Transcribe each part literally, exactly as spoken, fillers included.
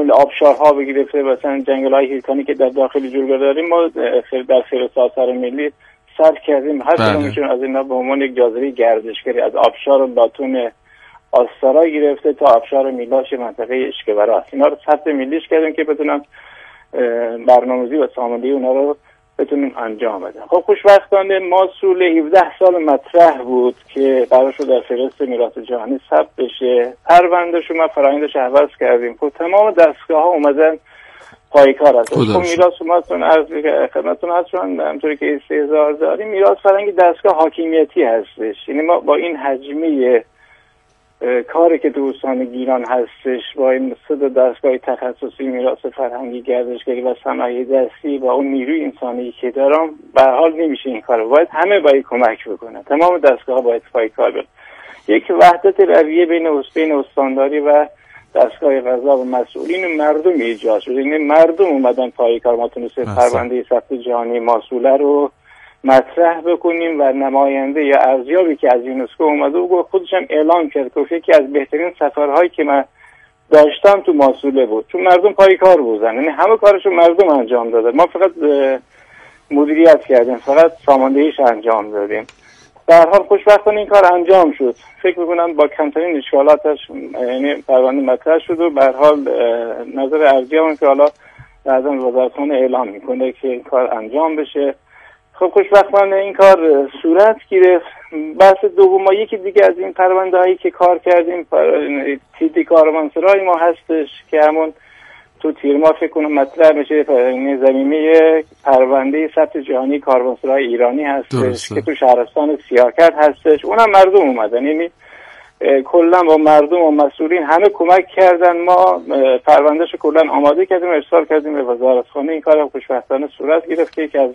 مل آبشارها بگیرفته مثلا جنگل‌های هیرکانی که در داخل جلگه داریم ما در فهرست آثار ملی ثبت کردیم. هر کدوم میشون از اینا به عنوان یک جاذبه گردشگری از آبشار لاتون آستارا گرفته تا آبشار میلاش منطقه اشکبرا است. اینا رو ثبت ملیش کردیم که بتونن برنامه‌ریزی و ساماندهی اونا رو بتونیم انجام بدیم. خب خوشبختانه ما سول هفده سال مطرح بود که قرار شد در فهرست میراث جهانی ثبت بشه. پروندهشو ما فرآیندش عوض کردیم. خب تمام دستگاه‌ها اومدن پایکار هست. خب میراث اومدتون از خدمتتون هست چون همونطوری که استحضار داریم میراث فرهنگی دستگاه حاکمیتی هستش. یعنی ما با این حجمه کاری که تو استان گیلان هستش با این صد دستگاه تخصصی میراث فرهنگی گردشگری و صنایع دستی با اون نیروی انسانی که دارم به هر حال نمیشه این کارو. باید همه باید کمک بکنن. تمام دستگاه باید پایکار بشن. یک وحدت رویه بین بین استانداری و دستگاه قضا و مسئولین مردم ایجاد شد. یعنی مردم اومدن پایکار ما تونسته پرونده ثبت جهانی ماسوله رو مطرح بکنیم و نماینده یا ارزیابی که از یونسکو اومده و خودش هم اعلام کرد که یکی از بهترین سفرهایی که من داشتم تو ماسوله بود چون مردم پای کار بودن. یعنی همه کارشو مردم انجام داده. ما فقط مدیریت کردیم، فقط ساماندهیش انجام دادیم. به هر حال خوشبختانه این کار انجام شد. فکر می‌کنم با کمترین اشکالاتش یعنی پرونده مطرح شد و به هر حال نظر ارزیابی که حالا بعضا وزارتخانه اعلام میکنه که این کار انجام بشه. خب خوشبختانه این کار صورت گرفت. بحث دوم ما یکی دیگه از این پرونده هایی که کار کردیم تیتی کاروانسرای ما هستش که همون تو تیر ما فکر کنم مطرح میشه زمینه پرونده ثبت جهانی کاروانسرای ایرانی هستش درسته. که تو شهرستان سیاکرد هستش. اونم مردم اومدن. یعنی کلا با مردم و مسئولین همه کمک کردن. ما پروندهشو کلا آماده کردیم و ارسال کردیم به وزارتخانه. این کار خوشبختانه صورت گرفت که یکی از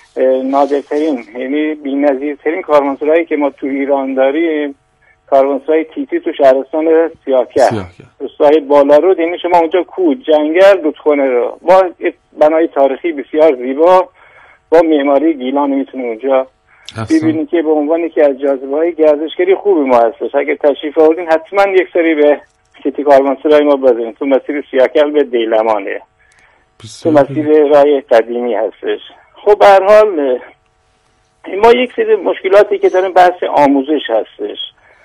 نادرترین یعنی بی‌نظیرترین کاروانسرایی که ما تو ایران داریم کاروانسرای تیتی تو شهرستان سیاکرد روستای بالارود. یعنی شما اونجا کوه جنگل رودخانه رو با بنای تاریخی بسیار زیبا با معماری گیلان میتونه اونجا ببینید که به عنوان که از جاذبه‌های گردشگری خوبی ما هستش. اگه تشریف آوردین حتما یک سری به تیتی کاروانسرای ما بزنید. تو مسیر سیاکرد به دیلمانه تو مسیر راه قدیمی هستش. خب به هر حال ما یک سری مشکلاتی که داریم بحث آموزش هستش.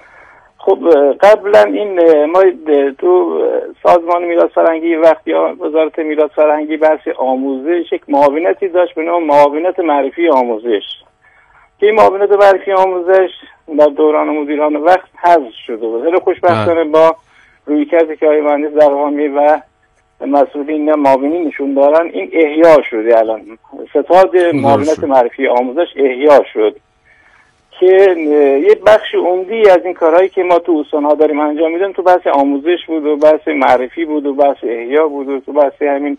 خب قبلا این ما تو سازمان میراث فرهنگی وقتی وزارت میراث فرهنگی بحث آموزش یک معاونتی داشت به نام معاونت معرفی آموزش که این معاونت معرفی آموزش در دوران مدیران وقت حذف شده بود. خیلی خوشبختانه با رویکردی که آقای مهندس درغامی و مسئولین معاونین نشون دارن این احیا شده. الان ستاد معاونت معرفی آموزش احیا شد که یه بخش عمدی از این کارهایی که ما تو استان‌ها داریم انجام میدیم تو بحث آموزش بود و بحث معرفی بود و بحث احیا بود و تو بحث همین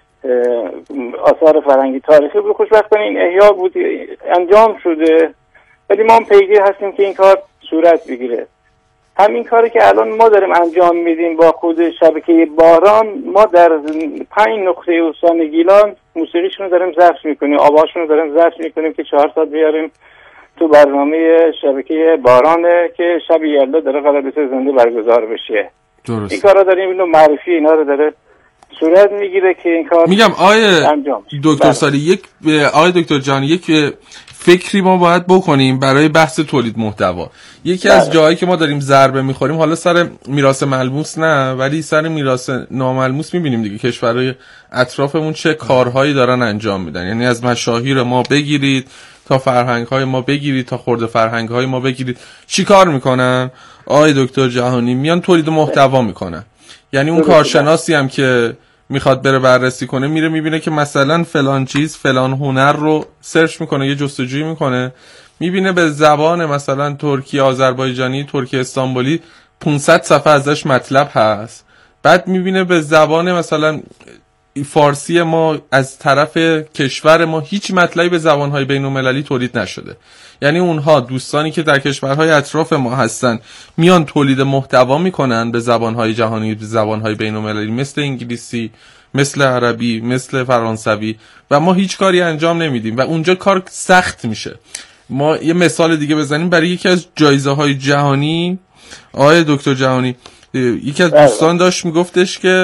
آثار فرهنگی تاریخی بود. خوشبختانه این احیا بود انجام شده ولی ما هم پیگیر هستیم که این کار صورت بگیره. همین کاری که الان ما داریم انجام میدیم با خود شبکه باران ما در پنج نقطه استان گیلان موسیقیشون رو داریم ضبط میکنیم، آواشون رو داریم ضبط میکنیم که چهار ساعت بیاریم تو برنامه شبکه بارانه که شب یلدا داره قرار بشه زنده برگزار بشه. درست. این کارا داریم اینو معرفی اینا رو داره صورت میگیره که این کار میگم آیه دکتر سالی یک آیه دکتر جان یک فکری ما باید بکنیم برای بحث تولید محتوا. یکی از جاهایی که ما داریم ضربه میخوریم حالا سر میراث ملموس نه ولی سر میراث ناملموس میبینیم دیگه کشورهای اطرافمون چه کارهایی دارن انجام میدن. یعنی از مشاهیر ما بگیرید تا فرهنگ‌های ما بگیرید تا خرد فرهنگ‌های ما بگیرید چی کار میکنن آقای دکتر جهانی؟ میان تولید محتوا میکنن. یعنی اون کارشناسی هم که میخواد بره بررسی کنه میره میبینه که مثلا فلان چیز فلان هنر رو سرچ میکنه یه جستجویی میکنه میبینه به زبان مثلا ترکی آذربایجانی ترکی استانبولی پانصد صفحه ازش مطلب هست. بعد میبینه به زبان مثلا فارسی ما از طرف کشور ما هیچ مطلبی به زبانهای بین‌المللی تولید نشده. یعنی اونها دوستانی که در کشورهای اطراف ما هستن میان تولید محتوا میکنن به زبانهای جهانی به زبانهای بین‌المللی مثل انگلیسی مثل عربی مثل فرانسوی و ما هیچ کاری انجام نمیدیم و اونجا کار سخت میشه. ما یه مثال دیگه بزنیم برای یکی از جایزه‌های جهانی آقای دکتر جهانی یکی از دوستان داشت میگفتش که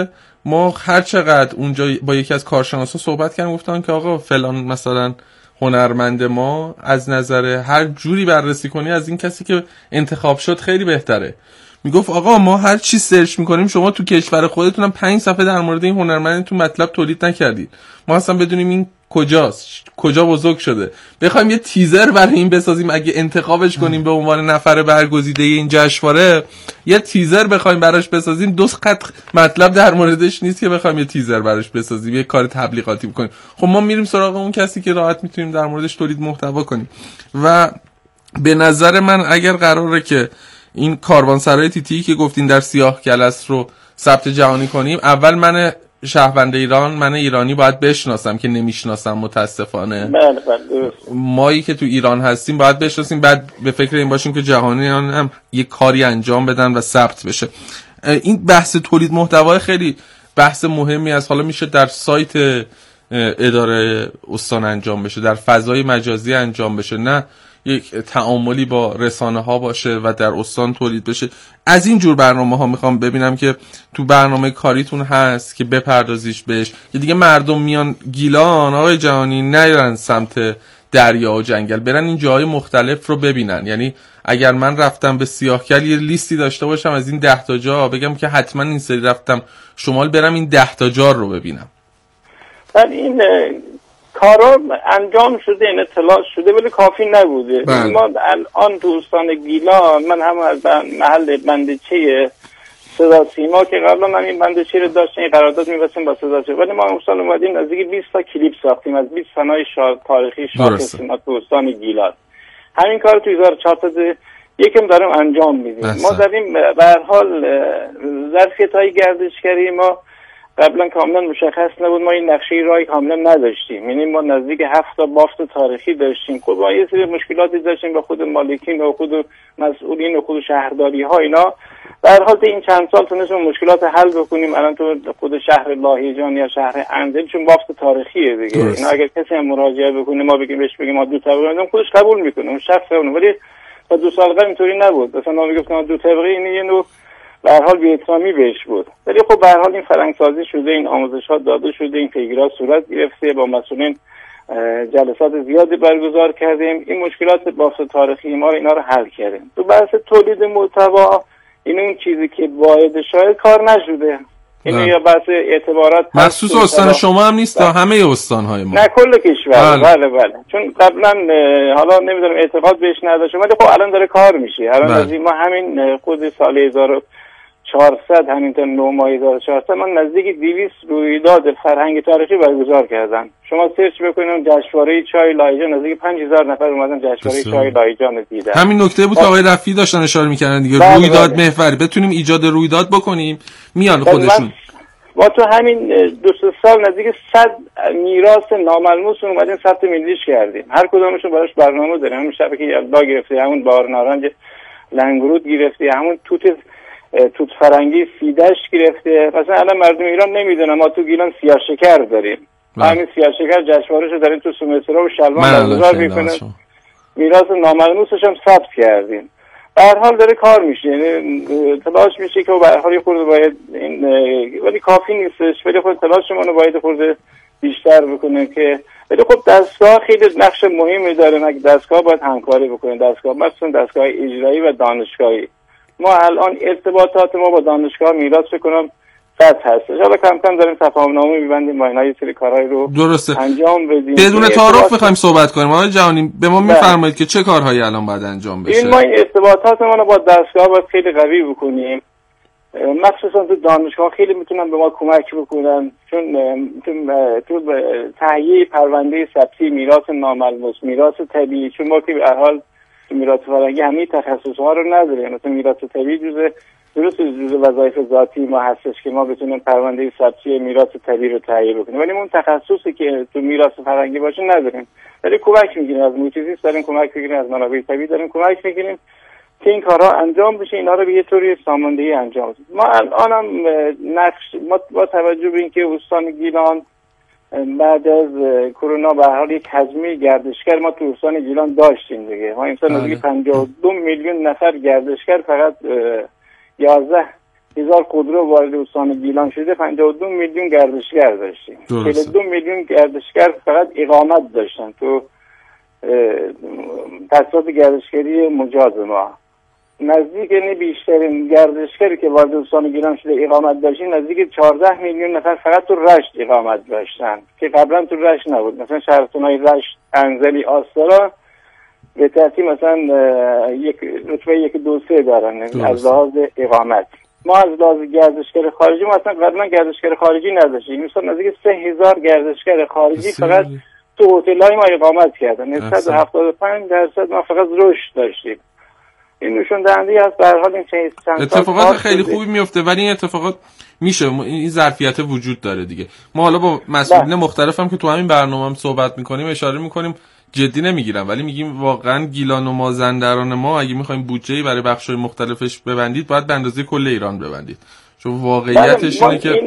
ما هر چقدر اونجا با یکی از کارشناسا صحبت کردم گفتن که آقا فلان مثلا هنرمند ما از نظر هر جوری بررسی کنی از این کسی که انتخاب شد خیلی بهتره. میگفت آقا ما هر چی سرچ میکنیم شما تو کشور خودتونم پنج صفحه در مورد این هنرمندتون مطلب تولید نکردید، ما اصلا بدونیم این کجاست، کجا بزرگ شده، بخوایم یه تیزر برای این بسازیم اگه انتخابش کنیم به عنوان نفر برگزیده این جشنواره، یه تیزر بخوایم براش بسازیم دو خط مطلب در موردش نیست که بخوایم یه تیزر براش بسازیم، یه کار تبلیغاتی بکنیم. خب ما میریم سراغ اون کسی که راحت میتونیم در موردش تولید محتوا کنیم. و به نظر من اگر قراره که این کاروانسرای تیتی که گفتین در سیاه گلس رو ثبت جهانی کنیم، اول من شهروند ایران، من ایرانی باید بشناسم که نمیشناسم متاسفانه. بله بله. مایی که تو ایران هستیم باید بشناسیم، بعد به فکر این باشیم که جهانیان هم یه کاری انجام بدن و ثبت بشه. این بحث تولید محتوا خیلی بحث مهمی است. حالا میشه در سایت اداره استان انجام بشه، در فضای مجازی انجام بشه، نه یک تعاملی با رسانه ها باشه و در استان تولید بشه. از این جور برنامه ها میخوام ببینم که تو برنامه کاریتون هست که بپردازیش بهش، که دیگه مردم میان گیلان آقای جهانی نیرن سمت دریا و جنگل، برن این جاهای مختلف رو ببینن. یعنی اگر من رفتم به سیاهگل یه لیستی داشته باشم از این ده تا جا، بگم که حتما این سری رفتم شمال، برم این ده تا جا رو ببینم. ولی این کارا انجام شده، این اطلاع شده ولی کافی نبوده. بله. ما الان تو استان گیلان، من هم از محل بندچه صدا سیما که قبلا من این بندچه رو داشتیم، این قرارداد می‌بستیم با صدا سیما، ولی ما استان اومدیم نزدیک بیست تا کلیپ ساختیم از بیست صنایع شا... تاریخی شاخص سیما تو استان گیلان. همین کار تو هزار و چهارصد یکم داریم انجام میدیم. ما داریم به هر حال ظرفیت‌های گردشگری ما قبلا کاملا مشخص نبود، ما این نقشه راهی کاملا نداشتیم، یعنی ما نزدیک هفت تا بافت تاریخی داشتیم. خب ما یه سری مشکلاتی داشتیم با خود مالکین و خود مسئولین و خود شهرداری ها اینا. به هر حال این چند سال تونستیم مشکلات حل بکنیم. الان تو خود شهر لاهیجان یا شهر اندل چون بافت تاریخیه دیگه، اینا اگر کسی هم مراجعه بکنه ما بگیم بهش بگیم ما دو طبقه میدیم خودش قبول میکنه، اون شخص اون. ولی تا دو سال قبل اینطوری نبود، مثلا ما میگفتیم دو طبقه این یه نوع به هر حال بی‌احترامی بهش بود. ولی خب به هر حال این فرهنگ‌سازی شده، این آموزش‌ها داده شده، این پیگیرات صورت گرفته، با مسئولین جلسات زیادی برگزار کردیم، این مشکلات بافت تاریخی ما رو اینا رو حل کردیم. تو بحث تولید محتوا این اون چیزی که باید شاید کار نشده، این یا بحث اعتبارات مخصوص استان شما هم نیست تا همه استان‌های ما، نه کل کشور. بله بله. چون قبلا حالا نمیدونم اعتقاد بهش نداشتم ولی خب الان داره کار میشه. الان از ما همین خود سال هزار و چهارصد همینطور نه ماه هزار و چهارصد من نزدیک دویست رویداد فرهنگی تاریخی برگزار کردن. شما سرچ بکنید جشنواره چای لاهیجان نزدیک پنج هزار نفر اومدن جشنواره چای لاهیجان رو دیدن. همین نکته بود که آقای رفیعی داشتن اشاره می‌کردن دیگه. بله رویداد بله. محوری بتونیم ایجاد رویداد بکنیم میان خودشون. ما تو همین دو سه سال نزدیک صد میراث ناملموس اومدیم ثبت ملیش کردیم. هر کدومشون براش برنامه داریم. همون شبکه یلدا گرفته، همون بار نارنج لنگرود گرفته، همون توت توت فرنگی سیدش گرفته. مثلا الان مردم ایران نمیدونن ما تو گیلان سیاه شکر داریم. همین سیاه شکر جشنواره‌شو داریم تو سومسرا و شلوان برگزار میکنن. میراث ناملموسش هم ثبت کردیم. به هر حال داره کار میشه، یعنی تلاش میشه که به هر حال خورده باید این، ولی کافی نیستش، ولی خود تلاشمون رو باید خورده بیشتر بکنه که ولی خب دستگاه خیلی نقش مهمی داره. مگه دستگاه باید همکاری بکنه، دستگاه مثلا دستگاه اجرایی و دانشگاهی. ما الان ارتباطات ما با دانشگاه میراث بکنم قطع هستش. حالا کم کم داریم تفاهم‌نامه می‌بندیم با اینا یه سری کارهای رو درسته انجام بدیم. بدون تعارف بخوایم صحبت کنیم آقای جهانی به ما میفرمایید که چه کارهایی الان باید انجام بشه؟ این ما این ارتباطات ما رو با دستگاه باید خیلی قوی بکنیم، مخصوصا تو دانشگاه خیلی میتونن به ما کمک بکنن، چون تو تهیه پرونده ثبتی میراث ناملموس، میراث طبیعی، چون ما که به هر حال میراث فرهنگی همه تخصص‌ها رو نداریم. مثلا میراث طبیعی جزء درست جزء وظایف ذاتی ما هستش که ما بتونیم پرونده ثبتی میراث طبیعی رو تهیه بکنیم، ولی اون تخصصی که تو میراث فرهنگی باشه نداریم. ولی کمک میگیریم از محیط زیست، داریم کمک میگیریم از منابع طبیعی، داریم کمک میگیریم که این کارها انجام بشه، اینا رو به یه طوری ساماندهی انجام بدیم. ما الانم نقش ما با توجه به اینکه استان گیلان بعد از کرونا به هر حال یک حجمه گردشگر ما تو استان گیلان داشتیم دیگه. ما امسال نزدیک پنجاه و دو میلیون نفر گردشگر فقط یازده هزار خودرو وارد استان گیلان شده، پنجاه و دو میلیون گردشگر داشتیم. چهل و دو میلیون گردشگر فقط اقامت داشتن تو تاسیسات گردشگری مجاز ما. نزدیک یعنی بیشترین گردشگری که وارد استان گیلان شده اقامت داشتیم نزدیک چهارده میلیون نفر فقط تو رشت اقامت داشتن که قبلا تو رشت نبود. مثلا شهرستان‌های رشت، انزلی، آستارا به ترتیب مثلا یک رتبه یک دو سه دارن از لحاظ اقامت. ما از لحاظ گردشگر خارجی ما اصلا قبلا گردشگر خارجی نداشتیم. مثلا نزدیک سه هزار گردشگر خارجی فقط تو هتل‌های ما اقامت کردن. نسبت به هفتاد و پنج درصد ما فقط رشد داشتیم. این نشون دهنده است به هر حال این چند اتفاقات خیلی خوبی میفته، ولی این اتفاقات میشه، این ظرفیت وجود داره دیگه. ما حالا با مسئولین مختلف هم که تو همین برنامه هم صحبت میکنیم اشاره میکنیم، جدی نمیگیرم، ولی میگیم واقعا گیلان و مازندران ما اگه میخوایم بودجه‌ای برای بخش‌های مختلفش ببندید باید به اندازه کل ایران ببندید، چون واقعیتش اینه که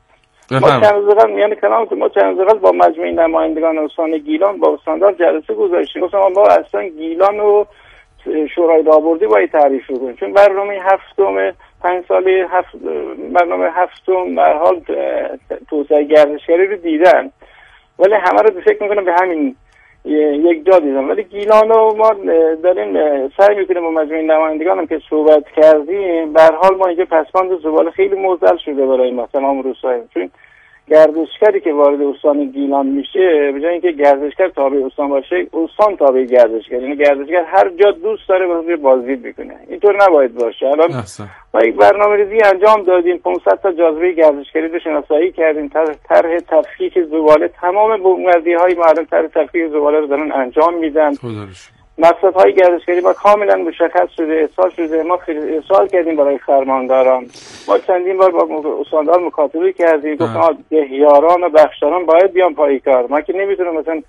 ما چند روز قبل یعنی کلام ما چند روز قبل با مجمع نمایندگان استان گیلان با استاندار جلسه گذاشتیم. مثلا ما اصلا گیلان و شورای داوردی باید تعریف کنیم، چون برنامه هفتم پنج ساله هفت برنامه هفتم به هر حال توسعه گردشگری رو دیدن، ولی همه رو فکر میکنم به همین یک جا دیدن. ولی گیلان رو ما داریم سعی میکنیم با مجموعه نمایندگان هم که صحبت کردیم به هر حال ما اینجا پسماند زباله خیلی موزل شده برای ما تمام روستاها، چون گردشگری که وارد استان گیلان میشه به جای اینکه گردشگر تابع استان باشه استان تابع گردشگر، یعنی گردشگر هر جا دوست داره واسه بازدید بکنه. اینطور نباید باشه. الان ما یک برنامه‌ریزی انجام دادیم، پانصد تا جاذبه گردشگری رو شناسایی کردیم، طرح تفکیک زباله، تمام بومگردی‌های معلوم طرح تفکیک زباله رو دارن انجام میدن. مقصدهای گردشگری ما کاملا مشخص شده، ارسال شده، ما ارسال کردیم برای فرمانداران. ما چندین بار با استاندار مکاتبه کردیم، گفتم دهیاران و بخشداران باید بیان پای کار. ما که نمیتونم مثلا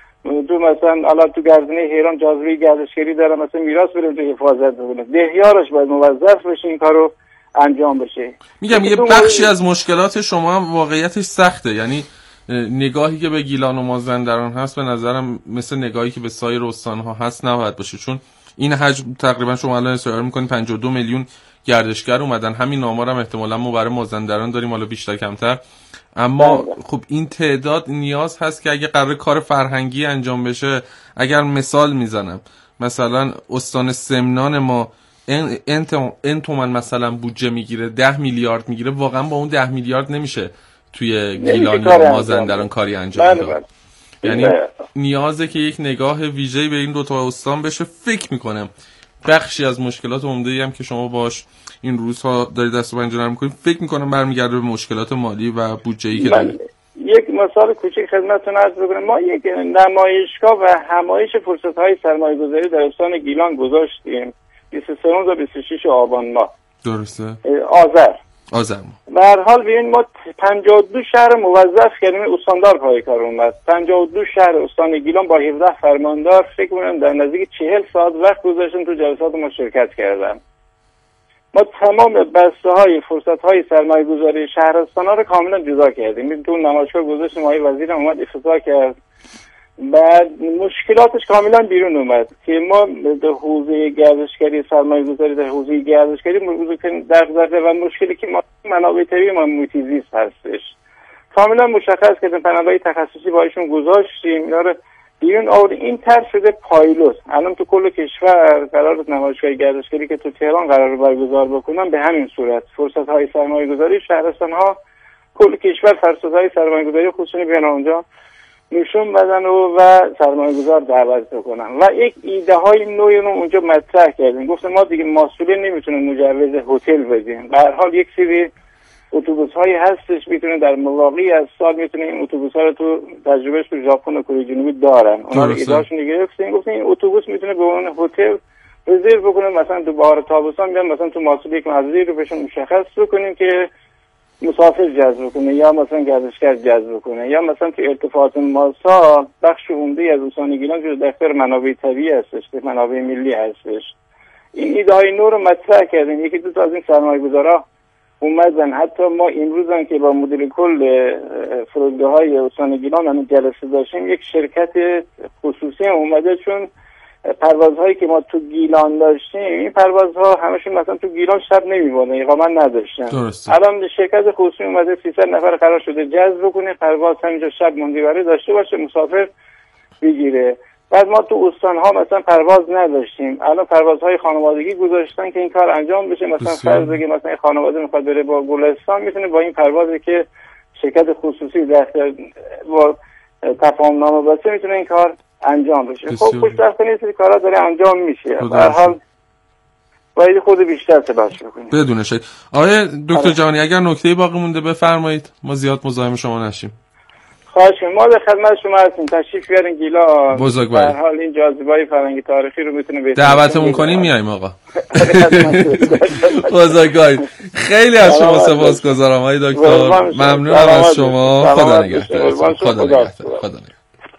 تو مثلا الان تو گردنه هیران جاذبه گردشگری داره مثلا میراث بریم تو حفاظت بکنه، دهیارش باید موظف بشه این کارو انجام بشه. میگم یه بخشی از مشکلات شما هم واقعیتش سخته، یعنی نگاهی که به گیلان و مازندران هست به نظرم مثل نگاهی که به سایر استان‌ها هست نباید باشه، چون این حجم تقریبا شما الان اصرار می‌کنید پنجاه و دو میلیون گردشگر اومدن، همین آمار هم احتمالاً ما برای مازندران داریم، حالا بیشتر کمتر، اما خب این تعداد نیاز هست که اگه قرار کار فرهنگی انجام بشه، اگر مثال میزنم مثلا استان سمنان ما این این تومن مثلا بودجه میگیره، ده میلیارد میگیره، واقعا با اون ده میلیارد نمیشه توی گیلان یا مازندران کاری انجام داد. یعنی نیازه که یک نگاه ویژه‌ای به این دو تا استان بشه. فکر میکنم بخشی از مشکلات عمده‌ای هم که شما باش این روزها دارید دست و پنجه نرم می‌کنید فکر میکنم برمیگرده به مشکلات مالی و بودجه‌ای که دارید. یک مثال کوچیک خدمتتون عرض بکنم. ما یک نمایشگاه و همایش فرصت‌های سرمایه‌گذاری در استان گیلان گذاشتیم بیست و سه تا بیست و شش آبان ماه. درسته؟ آذر. آذر. به هر حال ببین ما پنجاه و دو شهر موظف کردیم، استاندار پای کار اومد. پنجاه و دو شهر استان گیلان با هفده فرماندار فکر کنم در نزدیک چهل ساعت وقت گذاشتن تو جلسات ما شرکت کردن. ما تمام بسته‌های فرصت‌های سرمایه‌گذاری شهرستان‌ها رو کاملا جدا کردیم. تو نمایشگاه گذاشتیم، آقای وزیر اومد افتتاح کرد. بعد مشکلاتش کاملا بیرون اومد که ما در حوزه گردشگری سرمایه‌گذاری در حوزه گردشگری موضوع دغدغه و مشکلی که ما منابع طبیعی ما محیط زیست هستش کاملا مشخص کردیم، پناهگاه تخصصی باشون گذاشتیم، اینا رو بیرون آوردیم. این طرح شده پایلوت. الان تو کل کشور قرار نمایشگاه گردشگری که تو تهران قرار برگزار بکنن به همین صورت فرصت‌های سرمایه‌گذاری شهرستان‌ها کل کشور فرصت‌های سرمایه‌گذاری خصوصی بیان اونجا نشون بدن و, و سرمایه‌گذار دعوت بکنن و یک ایده های نوعی رو اونجا مطرح کردیم. گفتم ما دیگه مسئولین نمیتونن مجوز هتل بدیم، به هر حال یک سری اتوبوس هایی هستش میتونه در مواقعی از سال میتونه این اتوبوس ها رو تو تجربهش تو ژاپن و کره جنوبی دارن، اونا رو ایدهاشون گرفتیم. گفتیم این اتوبوس میتونه به اون هتل رزرو بکنه، مثلا تو بهار تابستان بیان مثلا تو مسئول یک محله رو بهشون مشخص بکنیم که مسافر جذب کنه یا مثلا گردشگر جذب کنه، یا مثلا تو ارتفاعات ماسا بخش عمده از استان گیلان جزو دفتر منابع طبیعی هستش، منابع ملی هستش. این ایده های نو رو مطرح کردیم. یکی دو تا از این سرمایه‌گذارا اومدن، حتی ما امروز هم که با مدیر کل فرودگاه‌های استان گیلان هم جلسه داشتیم، یک شرکت خصوصی اومده چون پروازهایی که ما تو گیلان داشتیم، این پروازها همشون مثلا تو گیلان شب نمی‌بودن، اقامت نداشتن. درسته. الان شرکت خصوصی اومده سیصد نفر قرار شده جذب بکنه، پرواز همینجا شب ماندگاری داشته باشه، مسافر بگیره. بعد ما تو استان‌ها مثلا پرواز نداشتیم، الان پروازهای خانوادگی گذاشتن که این کار انجام بشه. مثلا فرض بگیم مثلا خانواده میخواد بره با گلستان، میتونه با این پروازی که شرکت خصوصی در با تفاهم نامه بسته میتونه این کار انجام بشه. خب خوشبختانه این سری کارا داره انجام میشه. به هر حال باید خود بیشتر تلاش بکنیم. بدون شک. آقای دکتر جهانی اگر نکته‌ای باقی مونده بفرمایید، ما زیاد مزاحم شما نشیم. خواهش می‌کنم. ما به خدمت شما هستیم، تشریف بیارین گیلان. بزرگواری. در حال این جاذبه‌های فرهنگی تاریخی رو میتونه بهتر دعوتمون کنیم میایم آقا. بزرگواری. خیلی از شما سپاسگزارم آقای دکتر. ممنونم از شما. خدا نگهدار. خدا نگهدار. خدا نگهدار.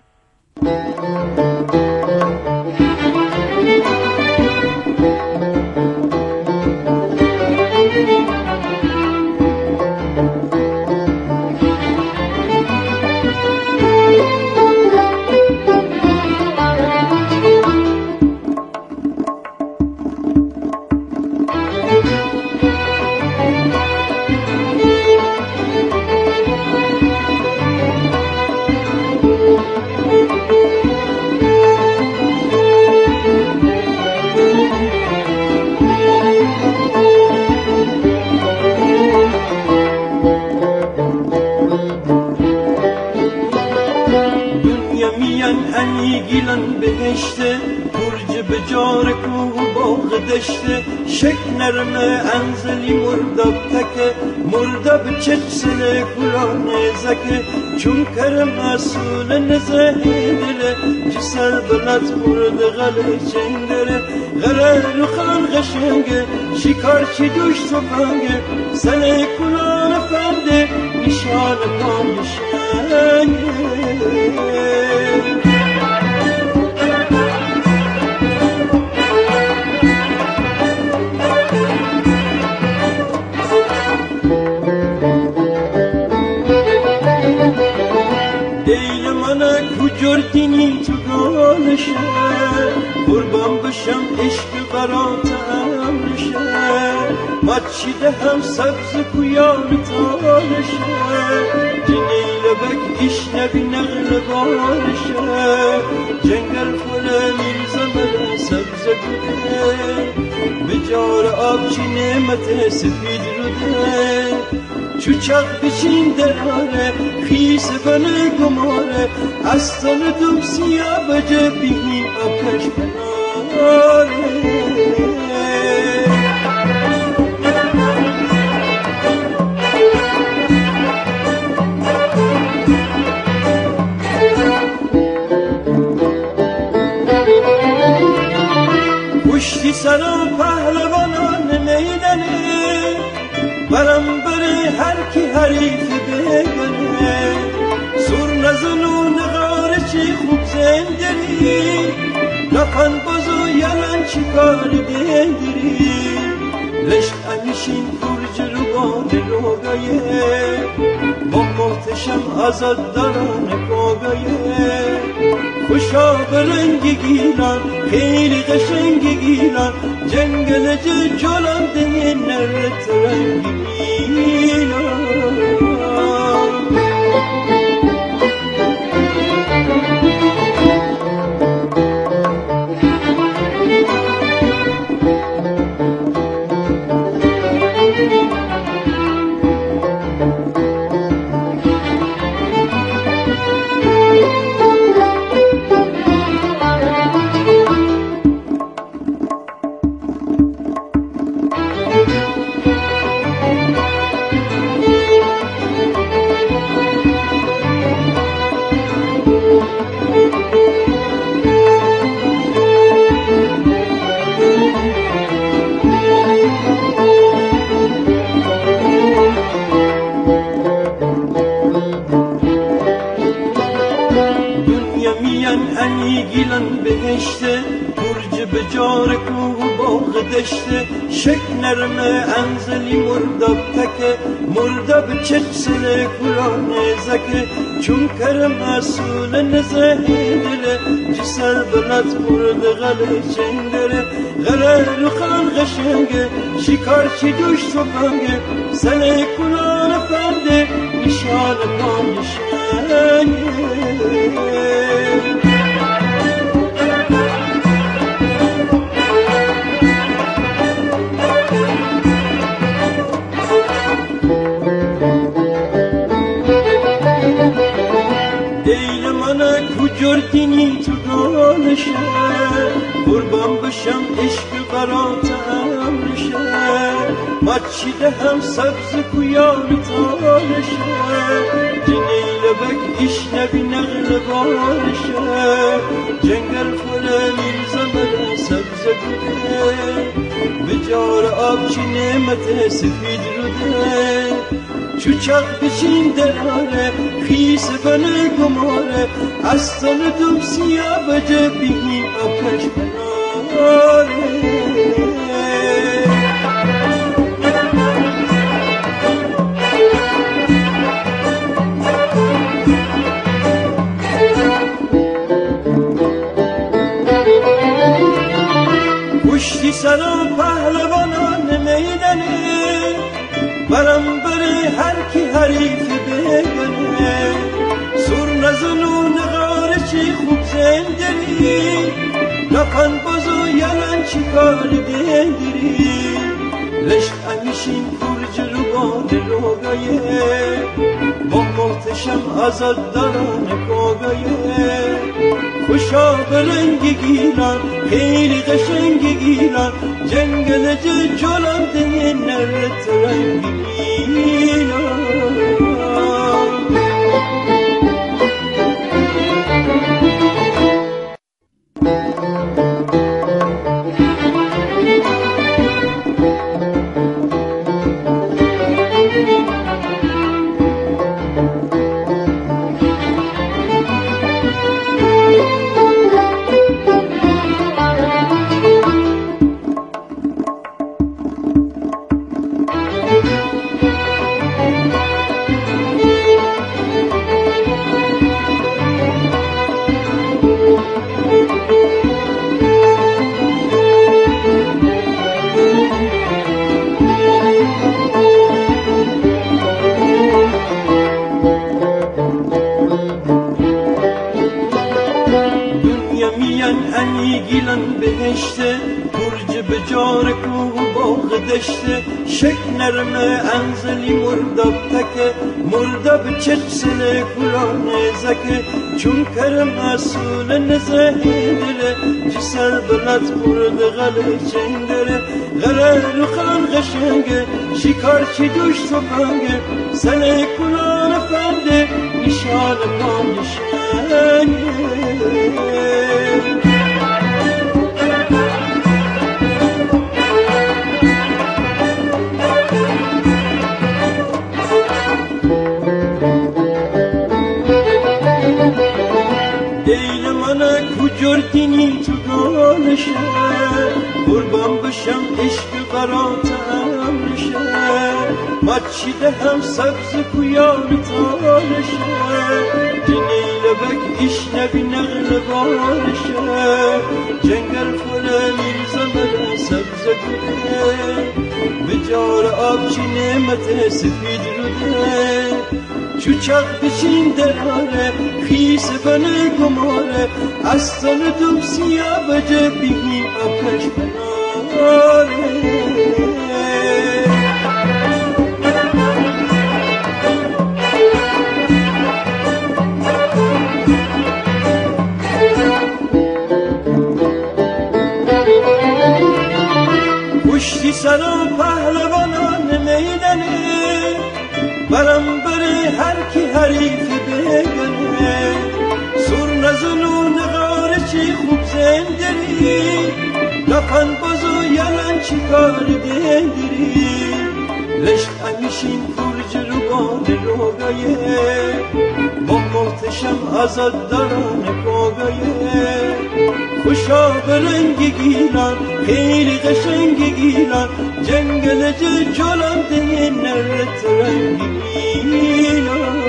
گیلان بهشته برج به جار کوه باغ دشته شک نرمه انزلی مرداب تکه مرداب چپسنه کلان زکه چون کرم مسئول نزه دله جسل بلد مرد غله چندره غله رو خلق شنگه شکارچی دوش تفنگه سنه کلان فنده نشان پای شنگه جردینی تو گالشه قربان بشم عشق برات امرشه مچیده هم سبز کویان تالشه جنیل بک اشنبی نغل بارشه جنگل فله میرزه مله سبز گوده بجار آبچی نعمت سفید روده چوچاق بچین دراره خیس بله گماره اصلا دوم سیاه بجه بینی آکش کناره پشتی سرا پهلوانان میدنه برم بره هر کی حریف بگنه سور نزن و نغاره چی خوب زندری نفن بازو یلن چی کاری بندری لشت انشین برج رو بان روگایه با محتشم آزاد داران کاغایه خوشا برنگ گیلان خیلی قشنگ گیلان جنگل جلان ده نرت رنگ گیلان به جار کوه باغ دشته شک نرمه انزلی مرداب تکه مرداب چکسل کلان زکه چون کرم اصول نزه دله جسل بلد مرد غله چندره غله رخان غشنگه شکارچی دوش توفنگه سل کلان فنده نشان پایشنگه جردینی تو دانشه قربان بشم عشق قرات امرشه مچیده هم سبز کویان تانشه جنیل بک اشنبی نغل بارشه جنگل فله میرزمل سبز بوده به جار آب چی نعمت سفید روده چوچاق بچین دراره خیس بنه گماره اصلا دوم سیاه بجه بیهی آکش بناره کشتی سرا پهلوانان میدنه برم بره هر کی حریفی بگنه سر نزن و نغاره چی خوب زندری نفن بازو یلن چی کاری بگیری لشت امیشین کرج رو باد روگایه با محتشم ازاد داران کاگایه خوشا برنگ گیران خیلی قشنگ گیران جنگل جلان ده نرت رنگ گیران شک نرمه انزلی مرداب تکه مرداب چکسل کلان زکه چون کرم اصول نزه دله جسل بلد مرد غله چندره غله رخان غشنگه شکارچی دوش توفنگه سل کلان فنده نشان پایشنگه جردینی تو دانشه قربان بشم عشق قرات امرشه مچیده هم سبز کویان تانشه جنیل بک اشنبی نغل بارشه جنگل فله میرزمل سبز گوده به جار آب چی نعمت سفید روده چوچاق بچین دراره خیس بنه گماره اصلا دوم سیاه بجه بیهی آکش بناره کشتی سرا پهلوانان میدنه برم بره هر کی حریفی بگنه سر نزن و نغاره چی خوب زندری نفن بازو یلن چی کاری بگیری لشت امیشین کرج رو باد روگایه با محتشم ازاد داران کاگایه خوشا به رنگ گیلان خیلی قشنگ گیلان جنگل جلان ده نرت رنگ گیلان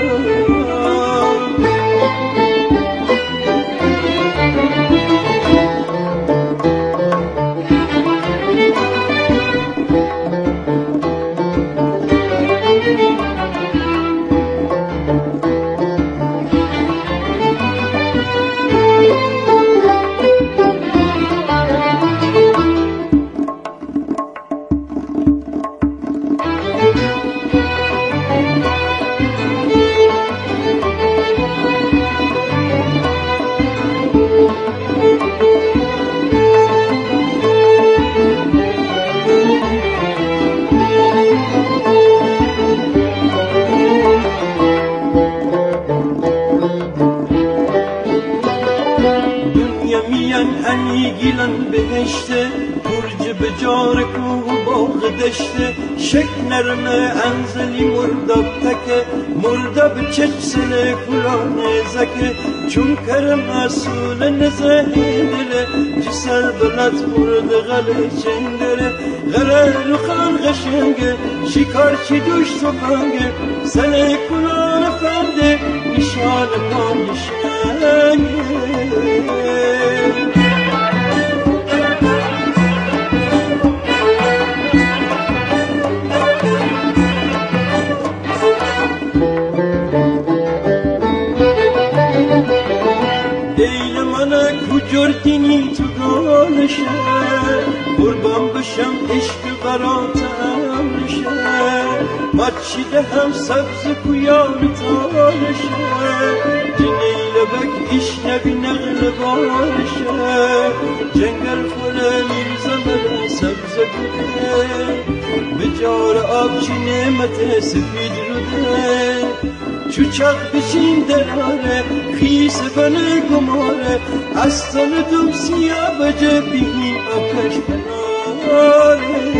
شک نرمه انزلی مرداب تکه مرداب چچسنه کلانه زکه چون کرم اصول نزه دله جسر بلد مرد غله چندره غله رو خان غشنگه شکار چی دوش سفنگه سنه کلانه فنده نشان پانشنگه جردینی تو دانشه قربان بشم عشق براتم نشه مچیده هم سبز کویان تانشه جنیل بک اشنبی نغل بارشه جنگل خونه میرزمه سبز کوه به جار آب چی نعمت سفید رو ده چوچاق بچین دراره خیس بنه گماره اصلا دوم سیاه بجه بینی آکش بناره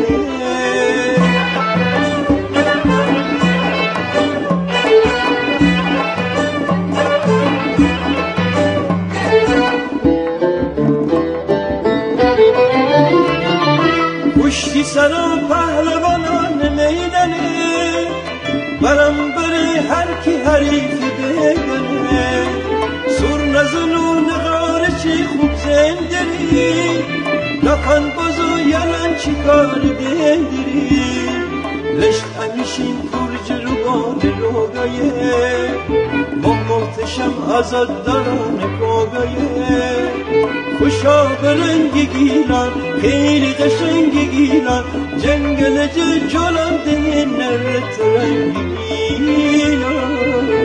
کشتی سرا پهلوانان میدنه برم بره هر کی حریفی بگنه سر نزنو نغاره چی خوب زندری نفن بازو یلن چی کار دندری لشت همیشین کرج رو بان روگایه با محتشم آزاد داران کاگایه خوشا به رنگ گیلان خیلی قشنگ گیلان جنگل جلان ده نرت رنگ گیلان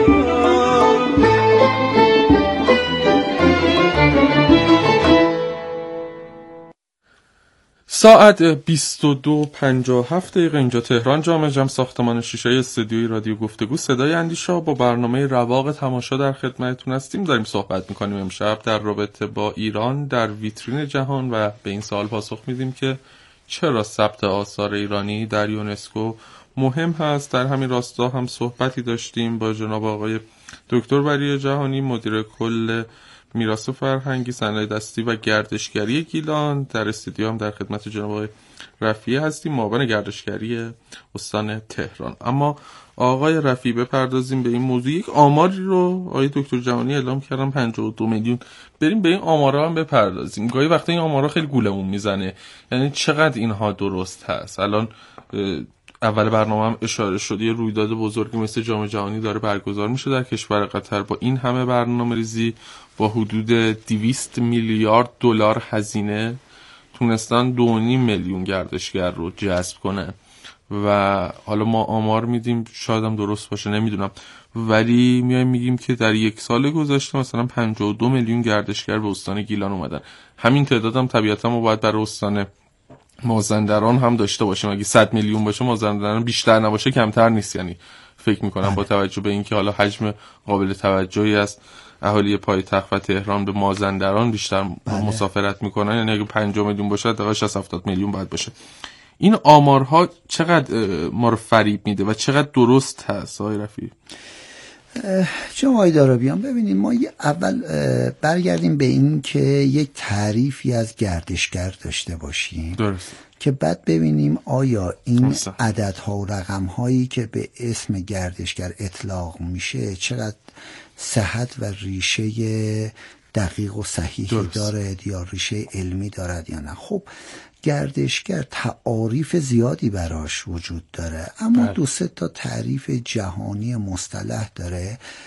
ساعت بیست و دو و پنجاه و هفت دقیقه اینجا تهران، جامعه جمع ساختمان شیشه استودیوی رادیو گفتگو صدای اندیشه با برنامه رواق تماشا در خدمتتون هستیم. داریم صحبت میکنیم امشب در رابطه با ایران در ویترین جهان و به این سوال پاسخ میدیم که چرا ثبت آثار ایرانی در یونسکو مهم هست. در همین راستا هم صحبتی داشتیم با جناب آقای دکتر بری جهانی، مدیر کل میراث فرهنگی، صنایع دستی و گردشگری گیلان. در استودیو هم در خدمت جناب آقای رفیعی هستیم، معاون گردشگری استان تهران. اما آقای رفیعی بپردازیم به این موضوع. یک آماری رو آقای دکتر جهانی اعلام کردن پنجاه و دو میلیون. بریم به این آمارا هم بپردازیم. گاهی وقتا این آمارا خیلی گولمون میزنه، یعنی چقدر اینها درست هست. الان اول برنامه هم اشاره شد یه رویداد بزرگی مثل جام جهانی داره برگزار میشه در کشور قطر. با این همه برنامه‌ریزی با حدود دویست میلیارد دلار هزینه تونستن دو و نیم میلیون گردشگر رو جذب کنه و حالا ما آمار میدیم، شاید هم درست باشه نمیدونم، ولی میایم میگیم که در یک سال گذشته مثلا پنجاه و دو میلیون گردشگر به استان گیلان اومدن. همین تعداد هم طبیعتا ما باید برای استان مازندران هم داشته باشیم. اگه صد میلیون باشه مازندران بیشتر نباشه کمتر نیست. یعنی فکر میکنم با توجه به اینکه حالا حجم قابل توجهی از اهالی پایتخت و تهران به مازندران بیشتر بله. مسافرت میکنن، یعنی اگه پنجاه میلیون باشه تا شصت هفتاد میلیون باید باشه. این آمارها چقدر ما رو فریب میده و چقدر درست هست آقای رفیعی؟ جناب دارابیان ببینید، ما اول برگردیم به این که یک تعریفی از گردشگر داشته باشیم. درست. که بعد ببینیم آیا این عددها و رقمهایی که به اسم گردشگر اطلاق میشه چقدر صحت و ریشه دقیق و صحیحی دارد یا ریشه علمی دارد یا نه. خب گردشگر تعاریف زیادی براش وجود داره، اما بله. دو سه تا تعریف جهانی مصطلح داره